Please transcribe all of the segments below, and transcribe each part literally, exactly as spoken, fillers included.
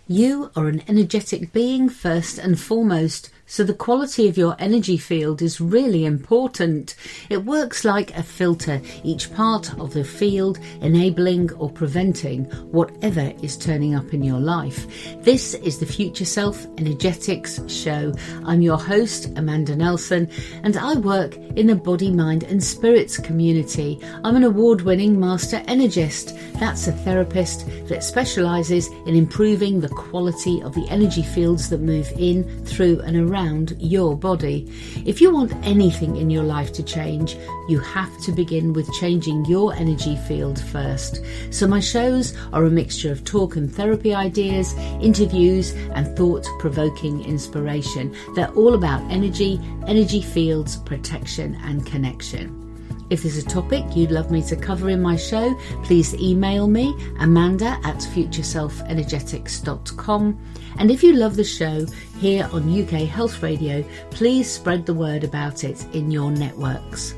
You are an energetic being first and foremost, so the quality of your energy field is really important. It works like a filter, each part of the field enabling or preventing whatever is turning up in your life. This is the Future Self Energetics Show. I'm your host, Amanda Nelson, and I work in the body, mind and spirits community. I'm an award-winning master energist. That's a therapist that specialises in improving the quality of the energy fields that move in, through and around your body. If you want anything in your life to change, you have to begin with changing your energy field first. So my shows are a mixture of talk and therapy ideas, interviews and thought-provoking inspiration. They're all about energy, energy fields, protection and connection. If there's a topic you'd love me to cover in my show, please email me, Amanda at future self energetics dot com. And if you love the show here on U K Health Radio, please spread the word about it in your networks.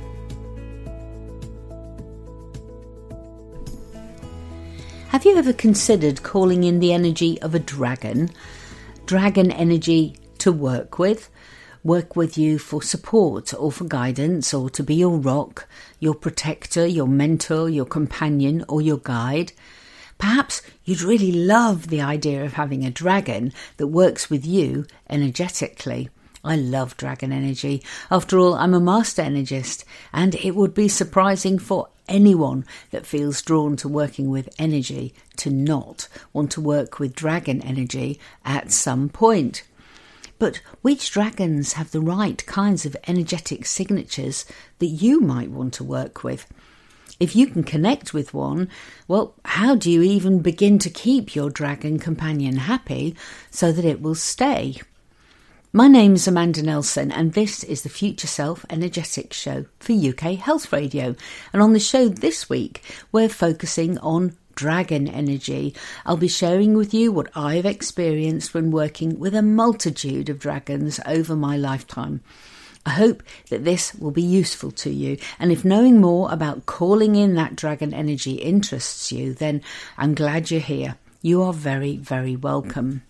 Have you ever considered calling in the energy of a dragon? Dragon energy to work with? Work with you for support or for guidance, or to be your rock, your protector, your mentor, your companion or your guide. Perhaps you'd really love the idea of having a dragon that works with you energetically. I love dragon energy. After all, I'm a master energist, and it would be surprising for anyone that feels drawn to working with energy to not want to work with dragon energy at some point. But which dragons have the right kinds of energetic signatures that you might want to work with? If you can connect with one, well, how do you even begin to keep your dragon companion happy so that it will stay? My name's Amanda Nelson, and this is the Future Self Energetics Show for U K Health Radio. And on the show this week, we're focusing on dragon energy. I'll be sharing with you what I've experienced when working with a multitude of dragons over my lifetime. I hope that this will be useful to you, and if knowing more about calling in that dragon energy interests you, then I'm glad you're here. You are very, very welcome.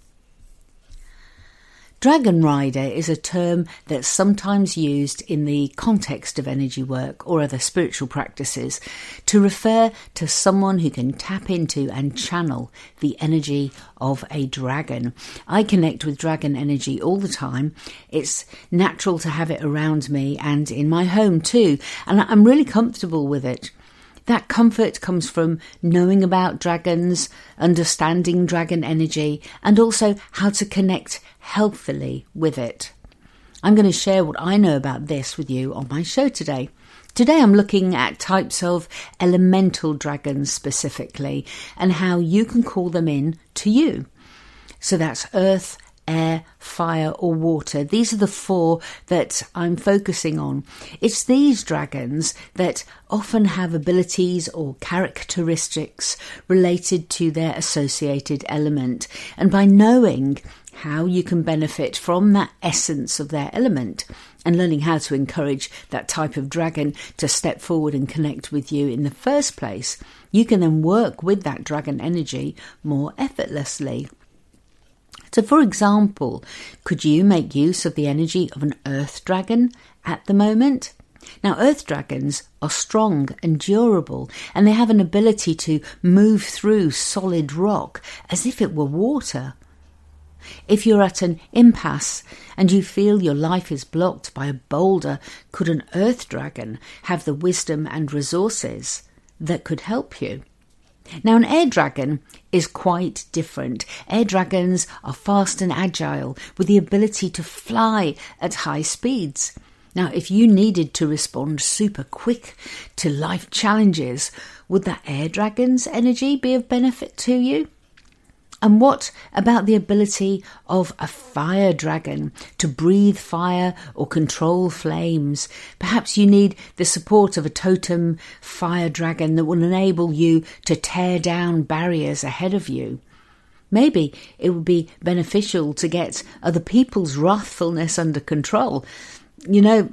Dragon Rider is a term that's sometimes used in the context of energy work or other spiritual practices to refer to someone who can tap into and channel the energy of a dragon. I connect with dragon energy all the time. It's natural to have it around me and in my home too, and I'm really comfortable with it. That comfort comes from knowing about dragons, understanding dragon energy, and also how to connect healthily with it. I'm going to share what I know about this with you on my show today. Today I'm looking at types of elemental dragons specifically, and how you can call them in to you. So that's earth, air, fire or water. These are the four that I'm focusing on. It's these dragons that often have abilities or characteristics related to their associated element. And by knowing how you can benefit from that essence of their element and learning how to encourage that type of dragon to step forward and connect with you in the first place, you can then work with that dragon energy more effortlessly. So, for example, could you make use of the energy of an earth dragon at the moment? Now, earth dragons are strong and durable, and they have an ability to move through solid rock as if it were water. If you're at an impasse and you feel your life is blocked by a boulder, could an earth dragon have the wisdom and resources that could help you? Now, an air dragon is quite different. Air dragons are fast and agile with the ability to fly at high speeds. Now, if you needed to respond super quick to life challenges, would that air dragon's energy be of benefit to you? And what about the ability of a fire dragon to breathe fire or control flames? Perhaps you need the support of a totem fire dragon that will enable you to tear down barriers ahead of you. Maybe it would be beneficial to get other people's wrathfulness under control. You know,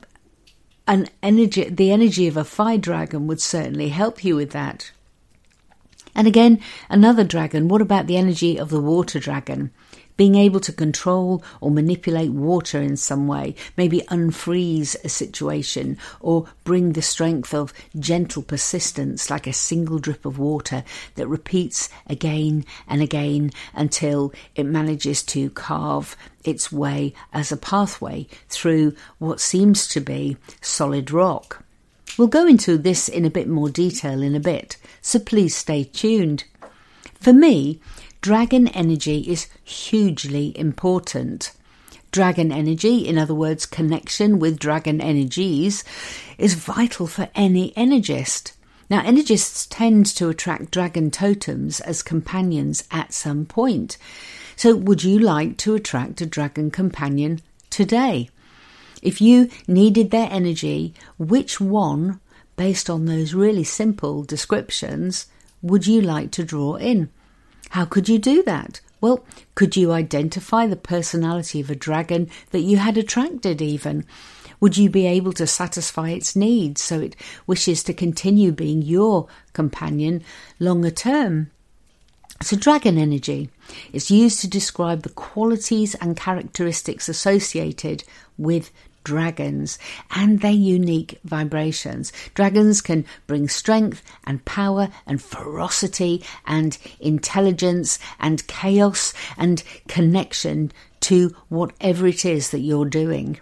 an energy, the energy of a fire dragon would certainly help you with that. And again, another dragon, what about the energy of the water dragon? Being able to control or manipulate water in some way, maybe unfreeze a situation or bring the strength of gentle persistence like a single drip of water that repeats again and again until it manages to carve its way as a pathway through what seems to be solid rock. We'll go into this in a bit more detail in a bit, so please stay tuned. For me, dragon energy is hugely important. Dragon energy, in other words, connection with dragon energies, is vital for any energist. Now, energists tend to attract dragon totems as companions at some point. So would you like to attract a dragon companion today? If you needed their energy, which one, based on those really simple descriptions, would you like to draw in? How could you do that? Well, could you identify the personality of a dragon that you had attracted even? Would you be able to satisfy its needs so it wishes to continue being your companion longer term? So dragon energy is used to describe the qualities and characteristics associated with dragons and their unique vibrations. Dragons can bring strength and power and ferocity and intelligence and chaos and connection to whatever it is that you're doing.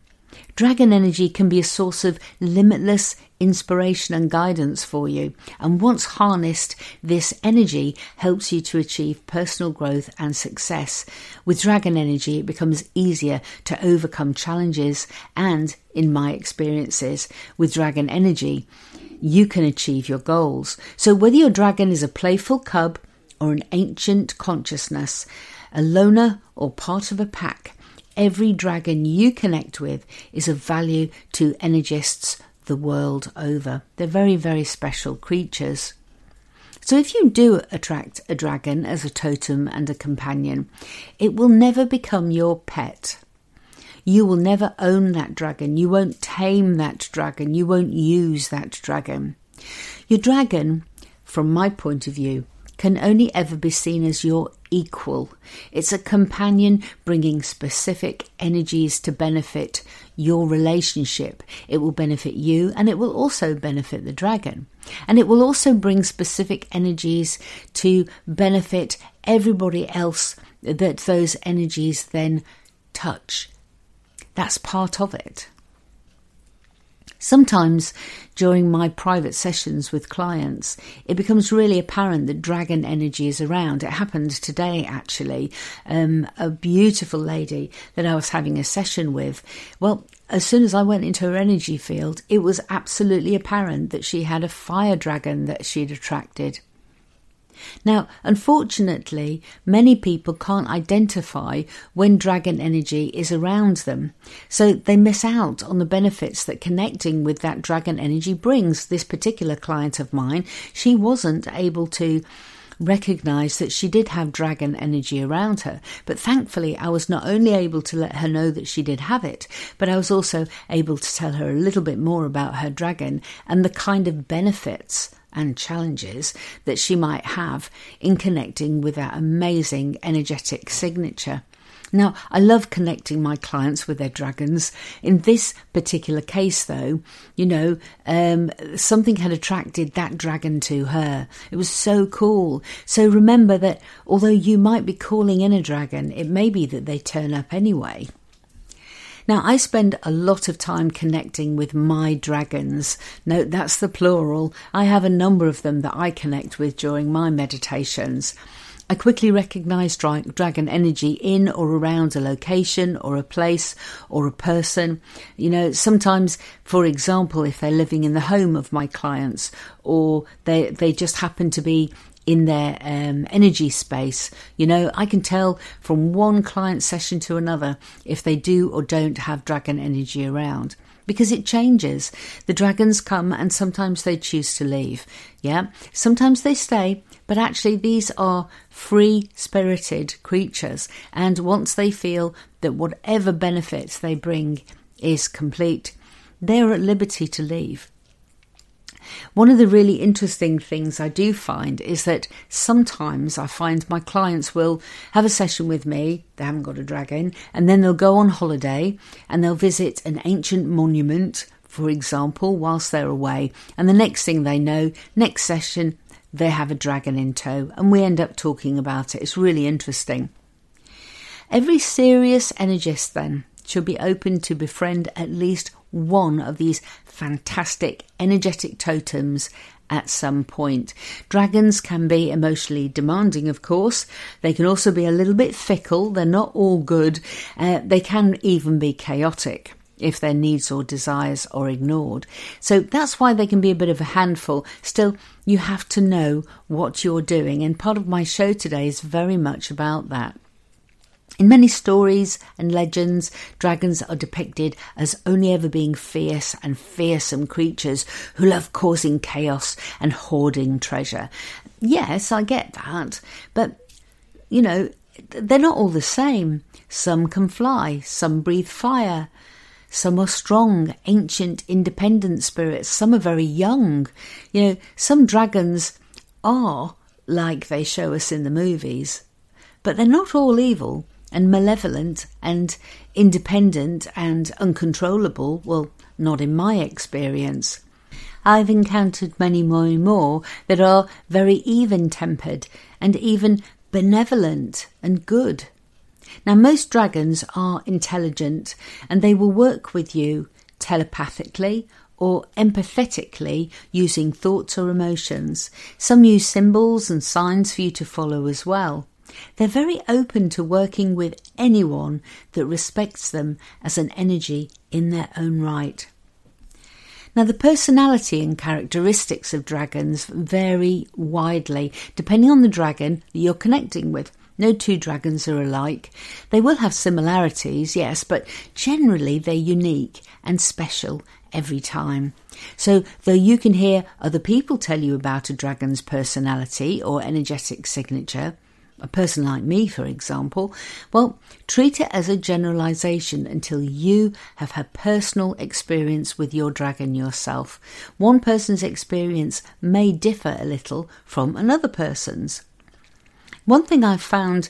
Dragon energy can be a source of limitless inspiration and guidance for you, and once harnessed, this energy helps you to achieve personal growth and success. With dragon energy, it becomes easier to overcome challenges, and in my experiences with dragon energy, you can achieve your goals. So whether your dragon is a playful cub or an ancient consciousness, a loner or part of a pack, every dragon you connect with is of value to energists the world over. They're very, very special creatures. So if you do attract a dragon as a totem and a companion, it will never become your pet. You will never own that dragon. You won't tame that dragon. You won't use that dragon. Your dragon, from my point of view, can only ever be seen as your equal. It's a companion bringing specific energies to benefit your relationship. It will benefit you, and it will also benefit the dragon. And it will also bring specific energies to benefit everybody else that those energies then touch. That's part of it. Sometimes during my private sessions with clients, it becomes really apparent that dragon energy is around. It happened today, actually. Um, a beautiful lady that I was having a session with. Well, as soon as I went into her energy field, it was absolutely apparent that she had a fire dragon that she'd attracted. Now, unfortunately, many people can't identify when dragon energy is around them, so they miss out on the benefits that connecting with that dragon energy brings. This particular client of mine, she wasn't able to recognise that she did have dragon energy around her, but thankfully I was not only able to let her know that she did have it, but I was also able to tell her a little bit more about her dragon and the kind of benefits and challenges that she might have in connecting with that amazing energetic signature. Now, I love connecting my clients with their dragons. In this particular case, though, you know, um, something had attracted that dragon to her. It was so cool. So remember that although you might be calling in a dragon, it may be that they turn up anyway. Now, I spend a lot of time connecting with my dragons. Note, that's the plural. I have a number of them that I connect with during my meditations. I quickly recognise dra- dragon energy in or around a location or a place or a person. You know, sometimes, for example, if they're living in the home of my clients, or they they just happen to be in their um, energy space, you know, I can tell from one client session to another if they do or don't have dragon energy around. Because it changes. The dragons come and sometimes they choose to leave. Yeah, sometimes they stay, but actually these are free-spirited creatures. And once they feel that whatever benefits they bring is complete, they're at liberty to leave. One of the really interesting things I do find is that sometimes I find my clients will have a session with me, they haven't got a dragon, and then they'll go on holiday and they'll visit an ancient monument, for example, whilst they're away. And the next thing they know, next session, they have a dragon in tow, and we end up talking about it. It's really interesting. Every serious energist then should be open to befriend at least one of these fantastic energetic totems at some point. Dragons can be emotionally demanding, of course. They can also be a little bit fickle. They're not all good. Uh, they can even be chaotic if their needs or desires are ignored. So that's why they can be a bit of a handful. Still, you have to know what you're doing, and part of my show today is very much about that. In many stories and legends, dragons are depicted as only ever being fierce and fearsome creatures who love causing chaos and hoarding treasure. Yes, I get that, but, you know, they're not all the same. Some can fly, some breathe fire, some are strong, ancient, independent spirits, some are very young. You know, some dragons are like they show us in the movies, but they're not all evil and malevolent and independent and uncontrollable. Well, not in my experience. I've encountered many more and more that are very even-tempered and even benevolent and good. Now, most dragons are intelligent and they will work with you telepathically or empathetically using thoughts or emotions. Some use symbols and signs for you to follow as well. They're very open to working with anyone that respects them as an energy in their own right. Now, the personality and characteristics of dragons vary widely depending on the dragon that you're connecting with. No two dragons are alike. They will have similarities, yes, but generally they're unique and special every time. So though you can hear other people tell you about a dragon's personality or energetic signature, a person like me, for example, well, treat it as a generalization until you have had personal experience with your dragon yourself. One person's experience may differ a little from another person's. One thing I've found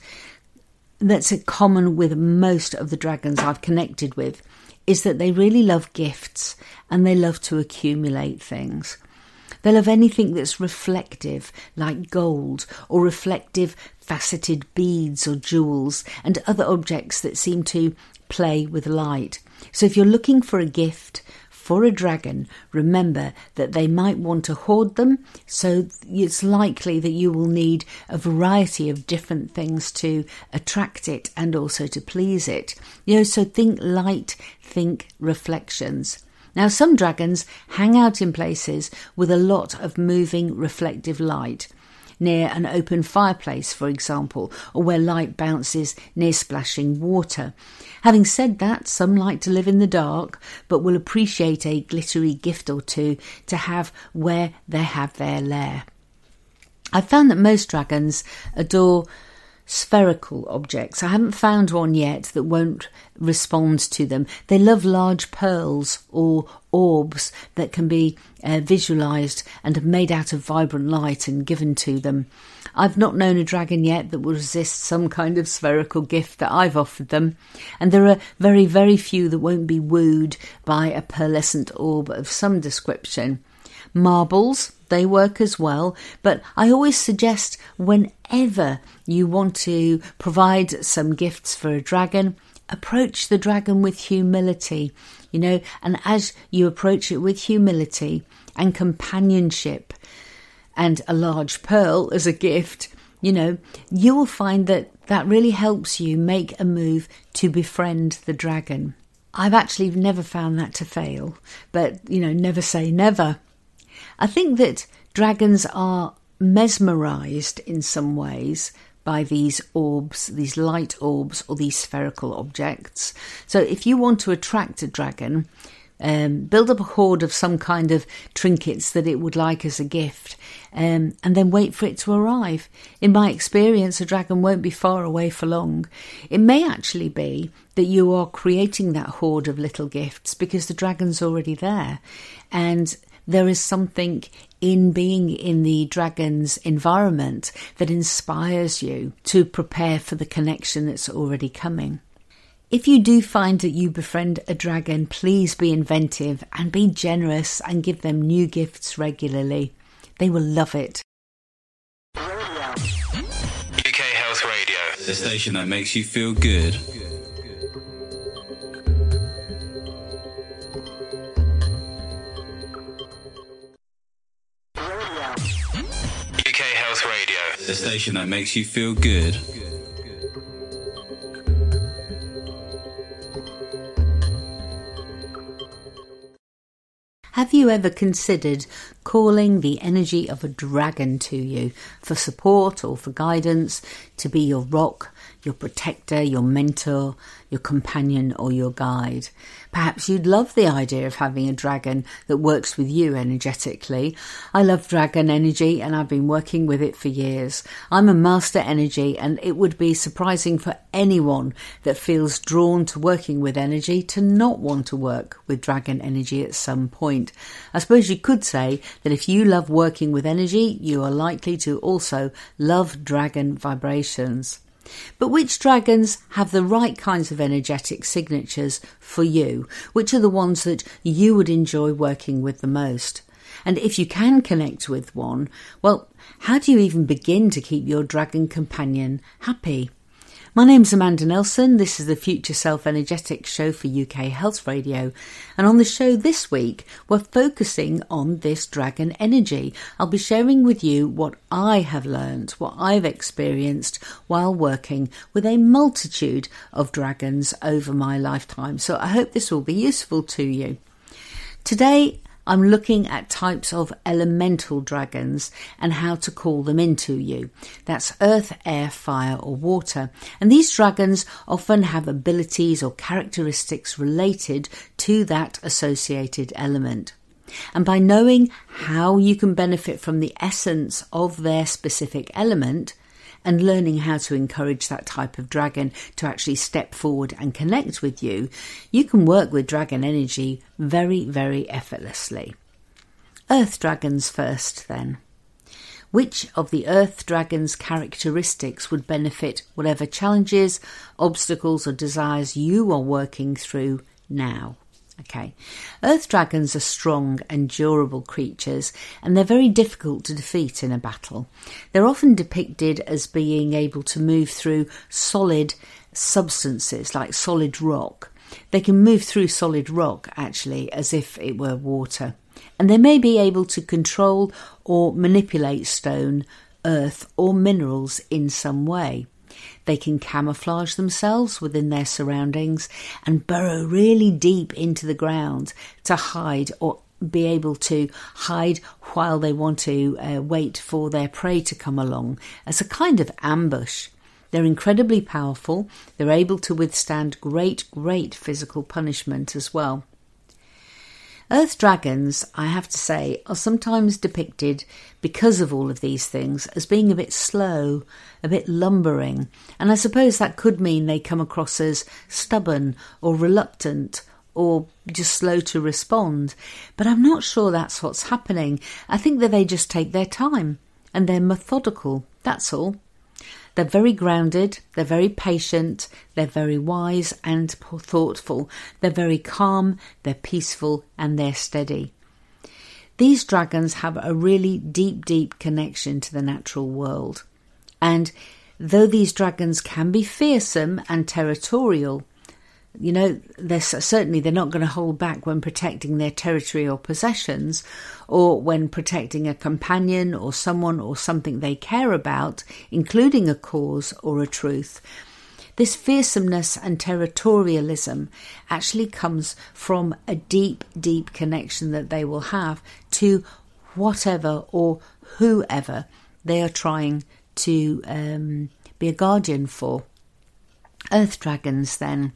that's common with most of the dragons I've connected with is that they really love gifts and they love to accumulate things. They love anything that's reflective, like gold, or reflective faceted beads or jewels, and other objects that seem to play with light. So if you're looking for a gift for a dragon, remember that they might want to hoard them, so it's likely that you will need a variety of different things to attract it and also to please it. You know, so think light, think reflections. Now, some dragons hang out in places with a lot of moving reflective light, near an open fireplace, for example, or where light bounces near splashing water. Having said that, some like to live in the dark, but will appreciate a glittery gift or two to have where they have their lair. I've found that most dragons adore spherical objects. I haven't found one yet that won't respond to them. They love large pearls or orbs that can be uh, visualised and made out of vibrant light and given to them. I've not known a dragon yet that will resist some kind of spherical gift that I've offered them, and there are very, very few that won't be wooed by a pearlescent orb of some description. Marbles, they work as well, but I always suggest whenever you want to provide some gifts for a dragon, approach the dragon with humility, you know, and as you approach it with humility and companionship and a large pearl as a gift, you know, you will find that that really helps you make a move to befriend the dragon. I've actually never found that to fail, but, you know, never say never. I think that dragons are mesmerised in some ways by these orbs, these light orbs or these spherical objects. So if you want to attract a dragon, um, build up a hoard of some kind of trinkets that it would like as a gift, um, and then wait for it to arrive. In my experience, a dragon won't be far away for long. It may actually be that you are creating that hoard of little gifts because the dragon's already there, and there is something in being in the dragon's environment that inspires you to prepare for the connection that's already coming. If you do find that you befriend a dragon, please be inventive and be generous and give them new gifts regularly. They will love it. U K Health Radio, the station that makes you feel good. U K Health Radio, the station that makes you feel good. Have you ever considered calling the energy of a dragon to you for support or for guidance, to be your rock, your protector, your mentor, your companion or your guide? Perhaps you'd love the idea of having a dragon that works with you energetically. I love dragon energy and I've been working with it for years. I'm a master energy, and it would be surprising for anyone that feels drawn to working with energy to not want to work with dragon energy at some point. I suppose you could say that if you love working with energy, you are likely to also love dragon vibrations. But which dragons have the right kinds of energetic signatures for you? Which are the ones that you would enjoy working with the most? And if you can connect with one, well, how do you even begin to keep your dragon companion happy? My name's Amanda Nelson. This is the Future Self Energetics show for U K Health Radio. And on the show this week, we're focusing on this dragon energy. I'll be sharing with you what I have learned, what I've experienced while working with a multitude of dragons over my lifetime. So I hope this will be useful to you. Today, I'm looking at types of elemental dragons and how to call them into you. That's earth, air, fire or water. And these dragons often have abilities or characteristics related to that associated element. And by knowing how you can benefit from the essence of their specific element, and learning how to encourage that type of dragon to actually step forward and connect with you, you can work with dragon energy very, very effortlessly. Earth dragons first, then. Which of the earth dragon's characteristics would benefit whatever challenges, obstacles or desires you are working through now? Okay, earth dragons are strong and durable creatures, and they're very difficult to defeat in a battle. They're often depicted as being able to move through solid substances like solid rock. They can move through solid rock actually as if it were water, and they may be able to control or manipulate stone, earth or minerals in some way. They can camouflage themselves within their surroundings and burrow really deep into the ground to hide, or be able to hide while they want to uh, wait for their prey to come along as a kind of ambush. They're incredibly powerful. They're able to withstand great, great physical punishment as well. Earth dragons, I have to say, are sometimes depicted, because of all of these things, as being a bit slow, a bit lumbering, and I suppose that could mean they come across as stubborn or reluctant or just slow to respond. But I'm not sure that's what's happening. I think that they just take their time and they're methodical, that's all. They're very grounded, they're very patient, they're very wise and thoughtful, they're very calm, they're peaceful and they're steady. These dragons have a really deep, deep connection to the natural world. And though these dragons can be fearsome and territorial, you know, they're certainly they're not going to hold back when protecting their territory or possessions, or when protecting a companion or someone or something they care about, including a cause or a truth. This fearsomeness and territorialism actually comes from a deep, deep connection that they will have to whatever or whoever they are trying to um, be a guardian for. Earth dragons, then.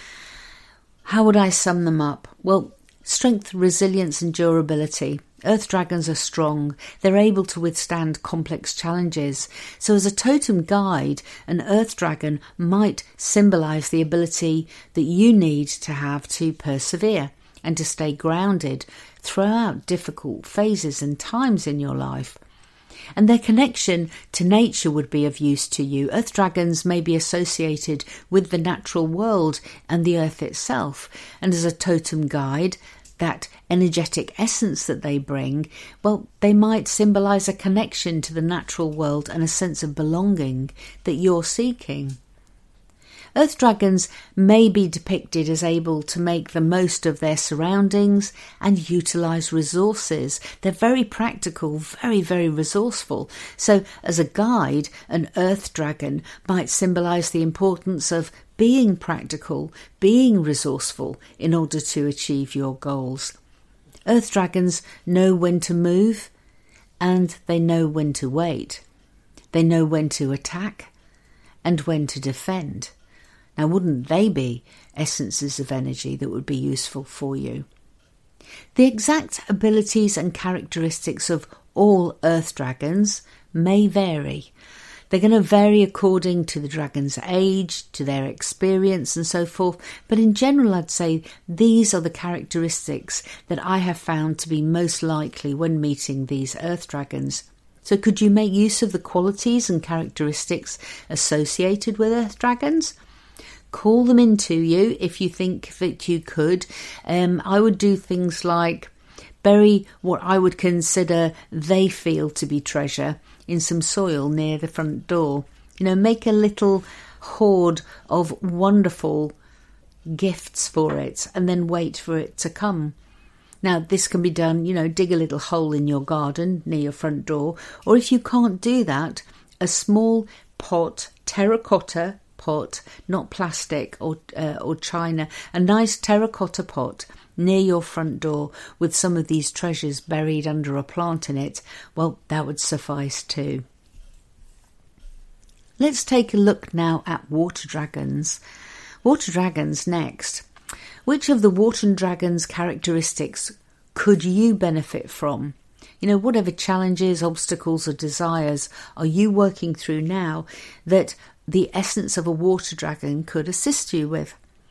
How would I sum them up? Well, strength, resilience and durability. Earth dragons are strong. They're able to withstand complex challenges. So as a totem guide, an earth dragon might symbolise the ability that you need to have to persevere and to stay grounded throughout difficult phases and times in your life. And their connection to nature would be of use to you. Earth dragons may be associated with the natural world and the earth itself, and as a totem guide, that energetic essence that they bring, well, they might symbolise a connection to the natural world and a sense of belonging that you're seeking. Earth dragons may be depicted as able to make the most of their surroundings and utilise resources. They're very practical, very, very resourceful. So as a guide, an earth dragon might symbolise the importance of being practical, being resourceful in order to achieve your goals. Earth dragons know when to move and they know when to wait. They know when to attack and when to defend. Now, wouldn't they be essences of energy that would be useful for you? The exact abilities and characteristics of all earth dragons may vary. They're going to vary according to the dragon's age, to their experience and so forth. But in general, I'd say these are the characteristics that I have found to be most likely when meeting these earth dragons. So could you make use of the qualities and characteristics associated with earth dragons? Call them into you if you think that you could. Um, I would do things like bury what I would consider they feel to be treasure in some soil near the front door. You know, make a little hoard of wonderful gifts for it and then wait for it to come. Now, this can be done, you know, dig a little hole in your garden near your front door, or if you can't do that, a small pot, terracotta pot, not plastic or uh, or china, a nice terracotta pot near your front door with some of these treasures buried under a plant in it, well, that would suffice too. Let's take a look now at water dragons. Water dragons next. Which of the water dragon's characteristics could you benefit from? You know, whatever challenges, obstacles or desires are you working through now that the essence of a water dragon could assist you with?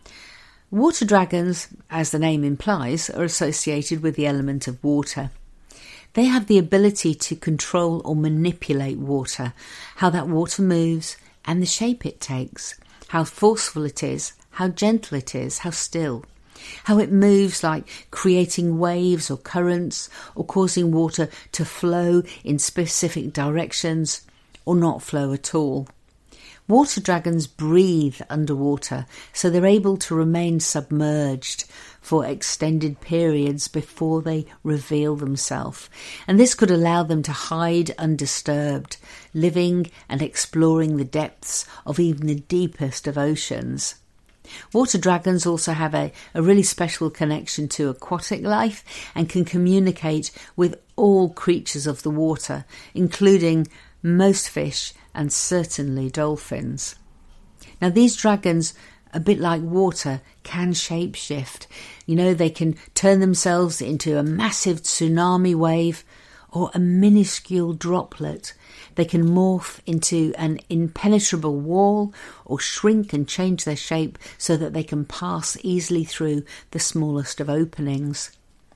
Water dragons, as the name implies, are associated with the element of water. They have the ability to control or manipulate water, how that water moves and the shape it takes, how forceful it is, how gentle it is, how still, how it moves, like creating waves or currents or causing water to flow in specific directions or not flow at all. Water dragons breathe underwater, so they're able to remain submerged for extended periods before they reveal themselves. And this could allow them to hide undisturbed, living and exploring the depths of even the deepest of oceans. Water dragons also have a, a really special connection to aquatic life and can communicate with all creatures of the water, including most fish and certainly dolphins. Now, these dragons, a bit like water, can shapeshift. You know, they can turn themselves into a massive tsunami wave or a minuscule droplet. They can morph into an impenetrable wall or shrink and change their shape so that they can pass easily through the smallest of openings.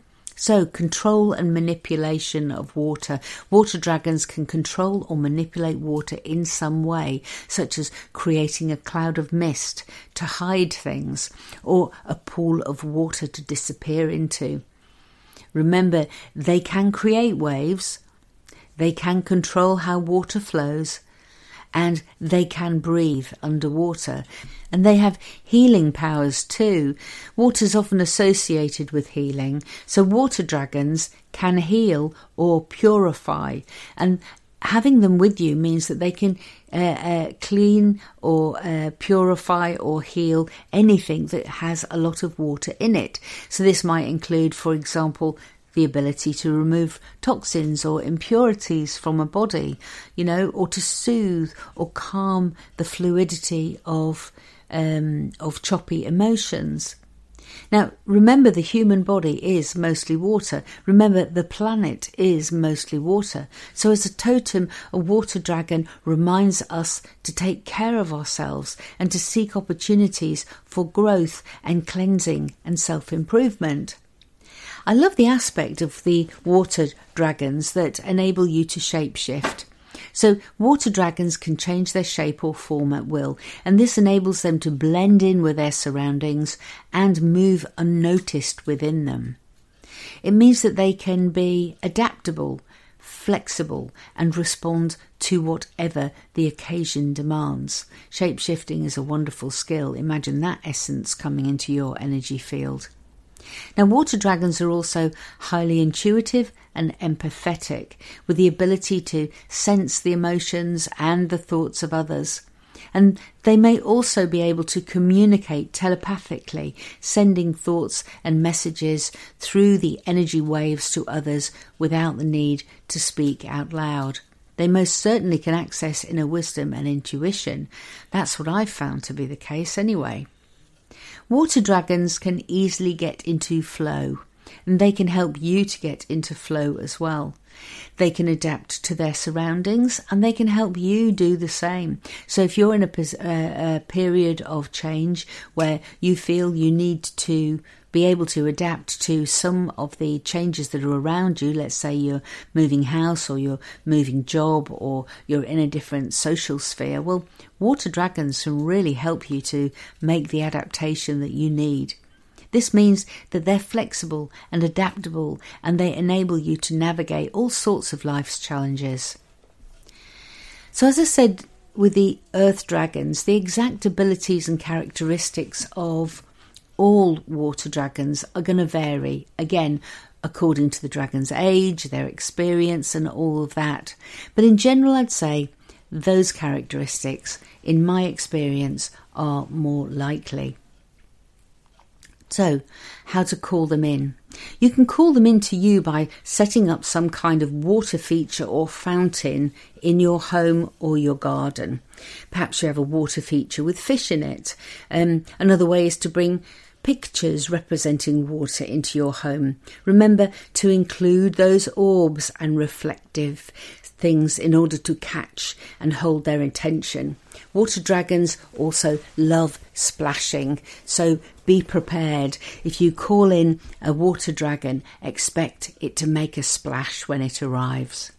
So, control and manipulation of water. Water dragons can control or manipulate water in some way, such as creating a cloud of mist to hide things, or a pool of water to disappear into. Remember, they can create waves, they can control how water flows, and they can breathe underwater. And they have healing powers too. Water's often associated with healing, so water dragons can heal or purify. And having them with you means that they can uh, uh, clean or uh, purify or heal anything that has a lot of water in it. So this might include, for example, the ability to remove toxins or impurities from a body, you know, or to soothe or calm the fluidity of um, of choppy emotions. Now, remember, the human body is mostly water. Remember, the planet is mostly water. So as a totem, a water dragon reminds us to take care of ourselves and to seek opportunities for growth and cleansing and self-improvement. I love the aspect of the water dragons that enable you to shapeshift. So water dragons can change their shape or form at will, and this enables them to blend in with their surroundings and move unnoticed within them. It means that they can be adaptable, flexible, and respond to whatever the occasion demands. Shapeshifting is a wonderful skill. Imagine that essence coming into your energy field. Now, water dragons are also highly intuitive and empathetic, with the ability to sense the emotions and the thoughts of others. And they may also be able to communicate telepathically, sending thoughts and messages through the energy waves to others without the need to speak out loud. They most certainly can access inner wisdom and intuition. That's what I've found to be the case anyway. Water dragons can easily get into flow, and they can help you to get into flow as well. They can adapt to their surroundings, and they can help you do the same. So if you're in a, a, a period of change where you feel you need to be able to adapt to some of the changes that are around you, let's say you're moving house or you're moving job or you're in a different social sphere, well, water dragons can really help you to make the adaptation that you need. This means that they're flexible and adaptable, and they enable you to navigate all sorts of life's challenges. So as I said, with the earth dragons, the exact abilities and characteristics of all water dragons are going to vary, again, according to the dragon's age, their experience and all of that. But in general, I'd say those characteristics, in my experience, are more likely. So, how to call them in? You can call them in to you by setting up some kind of water feature or fountain in your home or your garden. Perhaps you have a water feature with fish in it. Um, another way is to bring pictures representing water into your home. Remember to include those orbs and reflective things in order to catch and hold their attention. Water dragons also love splashing, so be prepared. If you call in a water dragon, expect it to make a splash when it arrives.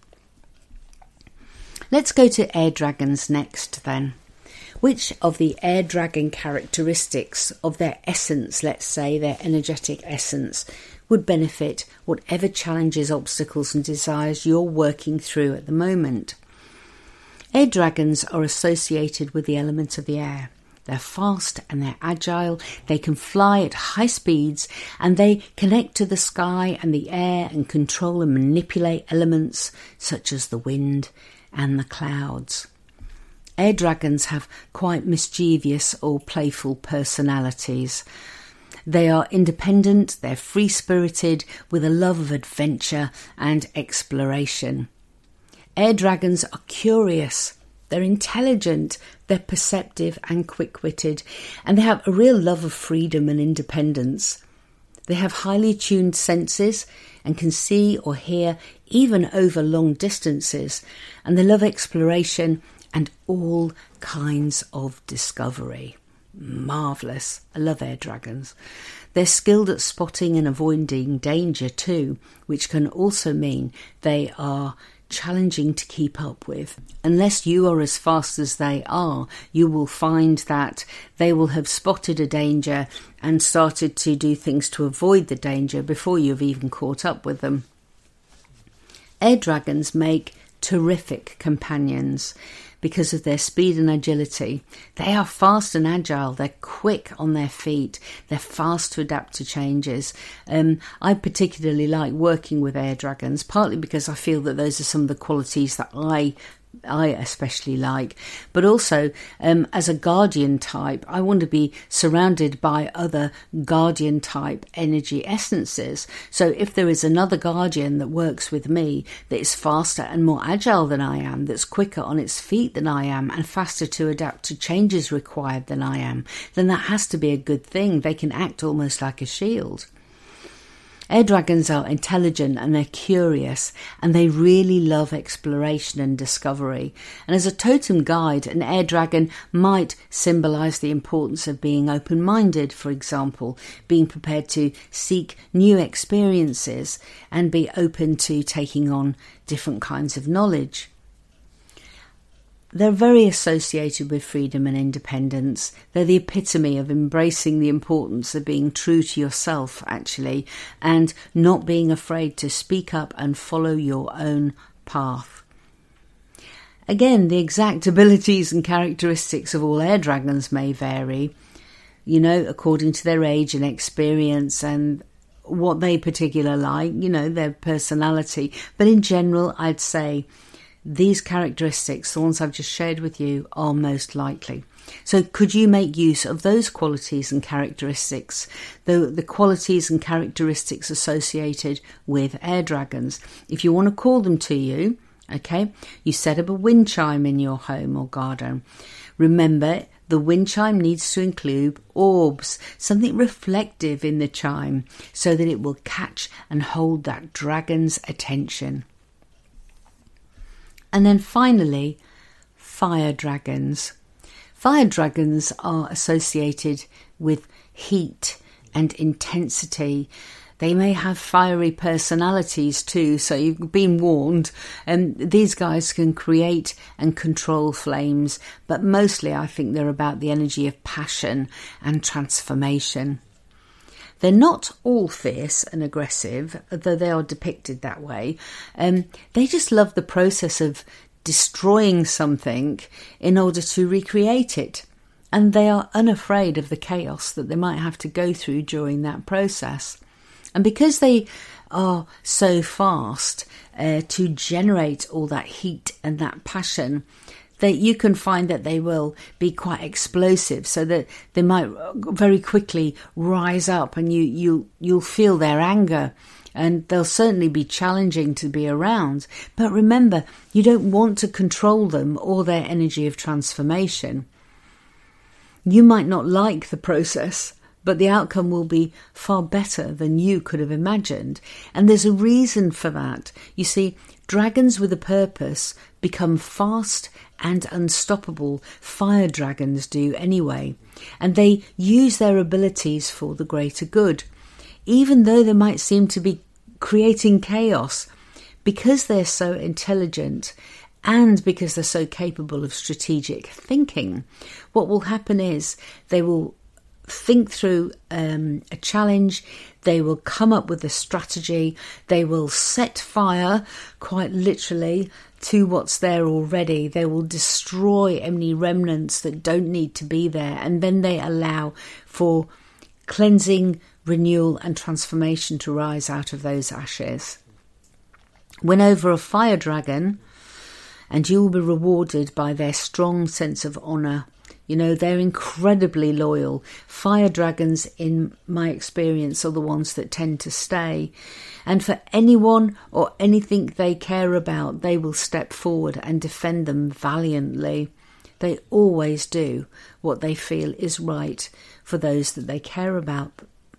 Let's go to air dragons next then. Which of the air dragon characteristics of their essence, let's say their energetic essence, would benefit whatever challenges, obstacles and desires you're working through at the moment? Air dragons are associated with the element of the air. They're fast and they're agile, they can fly at high speeds, and they connect to the sky and the air and control and manipulate elements such as the wind and the clouds. Air dragons have quite mischievous or playful personalities. They are independent, they're free-spirited, with a love of adventure and exploration. Air dragons are curious, they're intelligent, they're perceptive and quick-witted, and they have a real love of freedom and independence. They have highly tuned senses and can see or hear even over long distances, and they love exploration and all kinds of discovery. Marvellous. I love air dragons. They're skilled at spotting and avoiding danger too, which can also mean they are challenging to keep up with. Unless you are as fast as they are, you will find that they will have spotted a danger and started to do things to avoid the danger before you've even caught up with them. Air dragons make terrific companions because of their speed and agility. They are fast and agile, they're quick on their feet, they're fast to adapt to changes. Um, I particularly like working with air dragons, partly because I feel that those are some of the qualities that I I especially like, but also um, as a guardian type, I want to be surrounded by other guardian type energy essences. So if there is another guardian that works with me that is faster and more agile than I am, that's quicker on its feet than I am and faster to adapt to changes required than I am, then that has to be a good thing. They can act almost like a shield. Air dragons are intelligent and they're curious, and they really love exploration and discovery. And as a totem guide, an air dragon might symbolise the importance of being open-minded, for example, being prepared to seek new experiences and be open to taking on different kinds of knowledge. They're very associated with freedom and independence. They're the epitome of embracing the importance of being true to yourself, actually, and not being afraid to speak up and follow your own path. Again, the exact abilities and characteristics of all air dragons may vary, you know, according to their age and experience and what they particularly like, you know, their personality. But in general, I'd say these characteristics, the ones I've just shared with you, are most likely. So could you make use of those qualities and characteristics, the, the qualities and characteristics associated with air dragons? If you want to call them to you, okay, you set up a wind chime in your home or garden. Remember, the wind chime needs to include orbs, something reflective in the chime, so that it will catch and hold that dragon's attention. And then finally, fire dragons. Fire dragons are associated with heat and intensity. They may have fiery personalities too, so you've been warned. And um, these guys can create and control flames, but mostly I think they're about the energy of passion and transformation. They're not all fierce and aggressive, though they are depicted that way. Um, they just love the process of destroying something in order to recreate it. And they are unafraid of the chaos that they might have to go through during that process. And because they are so fast uh, to generate all that heat and that passion, that you can find that they will be quite explosive, so that they might very quickly rise up, and you you you'll feel their anger, and they'll certainly be challenging to be around. But remember, you don't want to control them or their energy of transformation. You might not like the process, but the outcome will be far better than you could have imagined. And there's a reason for that. You see, dragons with a purpose become fast and unstoppable. Fire dragons do anyway. And they use their abilities for the greater good. Even though they might seem to be creating chaos, because they're so intelligent and because they're so capable of strategic thinking, what will happen is they will think through um, a challenge, they will come up with a strategy, they will set fire, quite literally, to what's there already. They will destroy any remnants that don't need to be there, and then they allow for cleansing, renewal and transformation to rise out of those ashes. Win over a fire dragon and you will be rewarded by their strong sense of honour. You know, they're incredibly loyal. Fire dragons, in my experience, are the ones that tend to stay. And for anyone or anything they care about, they will step forward and defend them valiantly. They always do what they feel is right for those that they care about.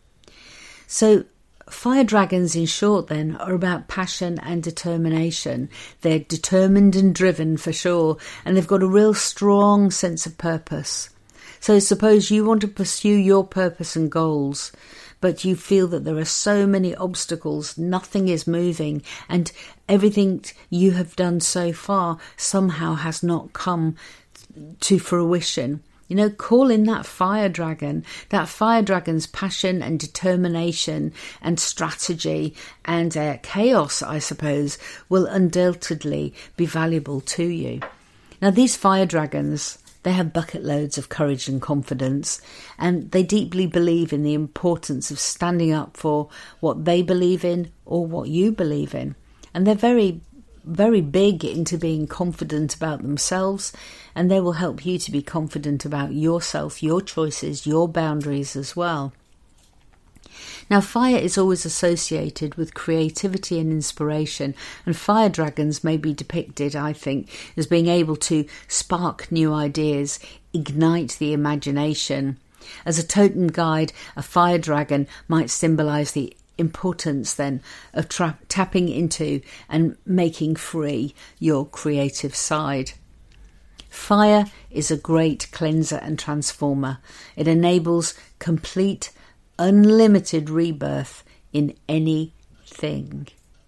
So, fire dragons, in short, then, are about passion and determination. They're determined and driven, for sure, and they've got a real strong sense of purpose. So suppose you want to pursue your purpose and goals, but you feel that there are so many obstacles, nothing is moving, and everything you have done so far somehow has not come to fruition. You know, call in that fire dragon. That fire dragon's passion and determination and strategy and uh, chaos, I suppose, will undoubtedly be valuable to you. Now, these fire dragons, they have bucket loads of courage and confidence, and they deeply believe in the importance of standing up for what they believe in or what you believe in. And they're very very big into being confident about themselves, and they will help you to be confident about yourself, your choices, your boundaries as well. Now, fire is always associated with creativity and inspiration, and fire dragons may be depicted, I think, as being able to spark new ideas, ignite the imagination. As a totem guide, a fire dragon might symbolise the importance then of tra- tapping into and making free your creative side. Fire is a great cleanser and transformer. It enables complete, unlimited rebirth in anything.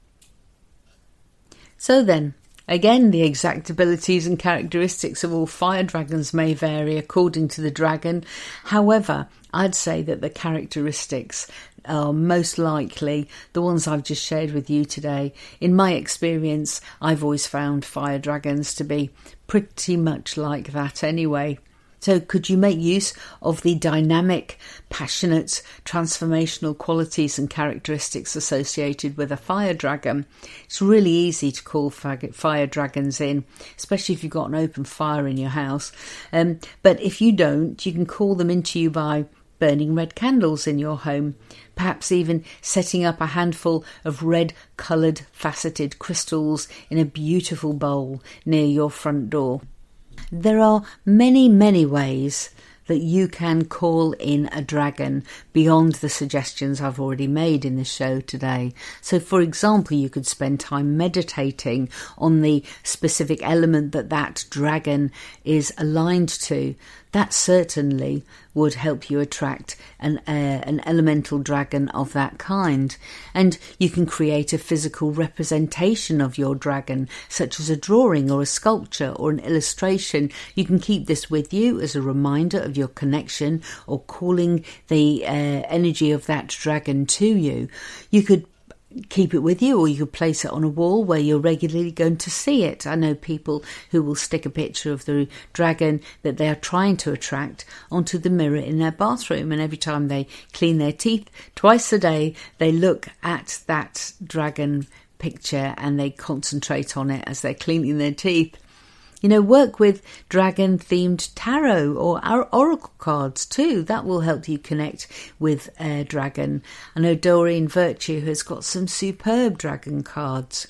So then, again, the exact abilities and characteristics of all fire dragons may vary according to the dragon. However, I'd say that the characteristics are most likely the ones I've just shared with you today. In my experience, I've always found fire dragons to be pretty much like that anyway. So could you make use of the dynamic, passionate, transformational qualities and characteristics associated with a fire dragon? It's really easy to call fire dragons in, especially if you've got an open fire in your house. Um, but if you don't, you can call them into you by burning red candles in your home, perhaps even setting up a handful of red-coloured faceted crystals in a beautiful bowl near your front door. There are many, many ways that you can call in a dragon beyond the suggestions I've already made in the show today. So, for example, you could spend time meditating on the specific element that that dragon is aligned to. That certainly would help you attract an uh, an elemental dragon of that kind. And you can create a physical representation of your dragon, such as a drawing or a sculpture or an illustration. You can keep this with you as a reminder of your connection or calling the uh, energy of that dragon to you. You could keep it with you, or you could place it on a wall where you're regularly going to see it. I know people who will stick a picture of the dragon that they are trying to attract onto the mirror in their bathroom, and every time they clean their teeth twice a day, they look at that dragon picture and they concentrate on it as they're cleaning their teeth. You know, work with dragon-themed tarot or oracle cards too. That will help you connect with a dragon. I know Doreen Virtue has got some superb dragon cards.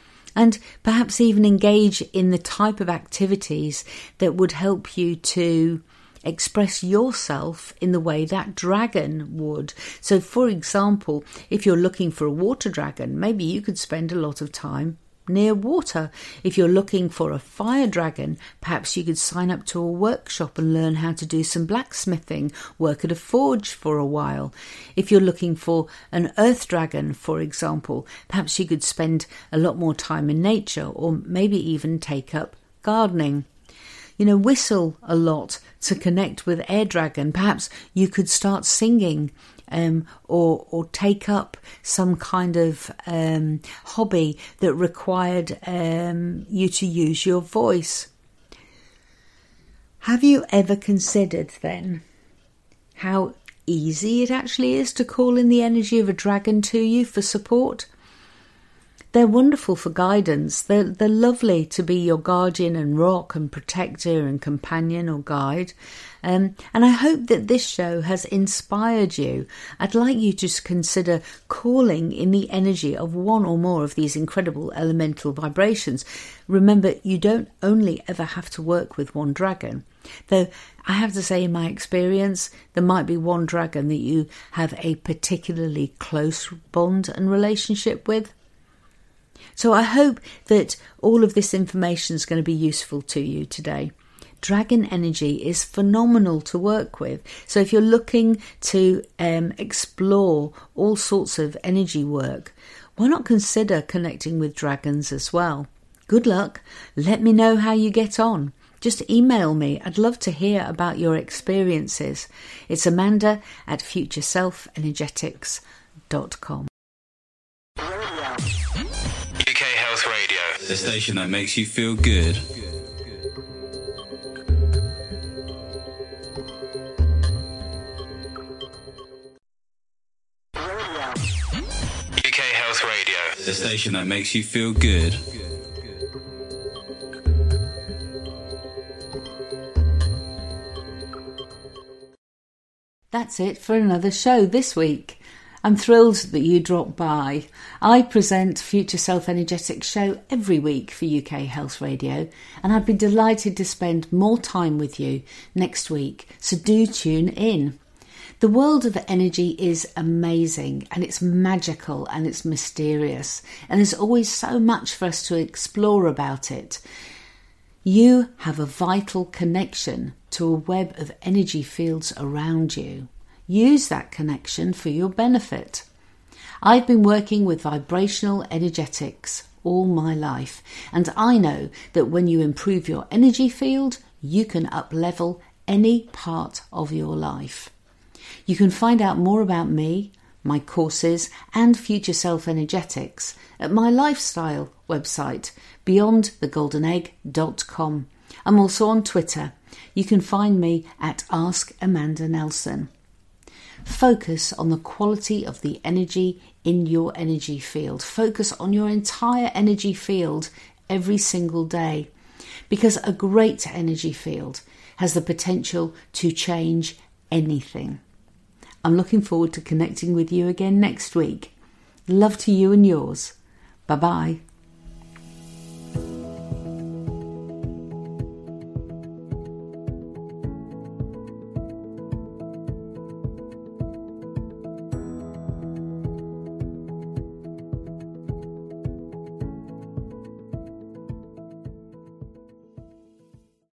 And perhaps even engage in the type of activities that would help you to express yourself in the way that dragon would. So, for example, if you're looking for a water dragon, maybe you could spend a lot of time near water. If you're looking for a fire dragon, perhaps you could sign up to a workshop and learn how to do some blacksmithing, work at a forge for a while. If you're looking for an earth dragon, for example, perhaps you could spend a lot more time in nature, or maybe even take up gardening. You know, whistle a lot to connect with air dragon. Perhaps you could start singing Um, or or take up some kind of um, hobby that required um, you to use your voice. Have you ever considered then how easy it actually is to call in the energy of a dragon to you for support? They're wonderful for guidance. They're, they're lovely to be your guardian and rock and protector and companion or guide. Um, and I hope that this show has inspired you. I'd like you to consider calling in the energy of one or more of these incredible elemental vibrations. Remember, you don't only ever have to work with one dragon. Though I have to say, in my experience, there might be one dragon that you have a particularly close bond and relationship with. So I hope that all of this information is going to be useful to you today. Dragon energy is phenomenal to work with. So if you're looking to um, explore all sorts of energy work, why not consider connecting with dragons as well? Good luck. Let me know how you get on. Just email me. I'd love to hear about your experiences. It's Amanda at future self energetics dot com. U K Health Radio, the station that makes you feel good. U K Health Radio, the station that makes you feel good. That's it for another show this week. I'm thrilled that you dropped by. I present Future Self Energetics show every week for U K Health Radio, and I'd be delighted to spend more time with you next week, so do tune in. The world of energy is amazing, and it's magical and it's mysterious, and there's always so much for us to explore about it. You have a vital connection to a web of energy fields around you. Use that connection for your benefit. I've been working with vibrational energetics all my life, and I know that when you improve your energy field, you can up-level any part of your life. You can find out more about me, my courses and Future Self Energetics at my lifestyle website, beyond the golden egg dot com. I'm also on Twitter. You can find me at Ask Amanda Nelson. Focus on the quality of the energy in your energy field. Focus on your entire energy field every single day, because a great energy field has the potential to change anything. I'm looking forward to connecting with you again next week. Love to you and yours. Bye-bye.